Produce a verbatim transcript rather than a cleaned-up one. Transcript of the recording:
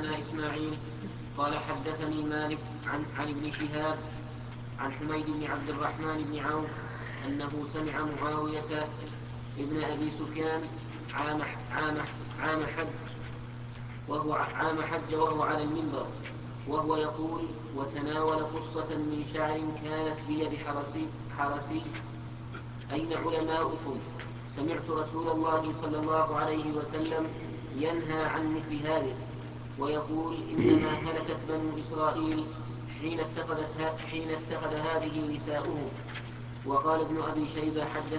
حدثنا إسماعيل قال حدثني مالك عن, عن ابن شهاب عن حميد بن عبد الرحمن بن عوف أنه سمع معاوية ابن أبي سفيان عام, عام, عام حج وهو عام حج وهو على المنبر وهو يقول: وتناول قصة من شعر كانت بيد حرسي, حرسي أين علماؤكم؟ سمعت رسول الله صلى الله عليه وسلم ينهى عن مثل هذه ويقول: إنما هلكت بنو إسرائيل حين اتخذت, حين اتخذ هذه نساؤهم. وقال ابن أبي شيبة حدث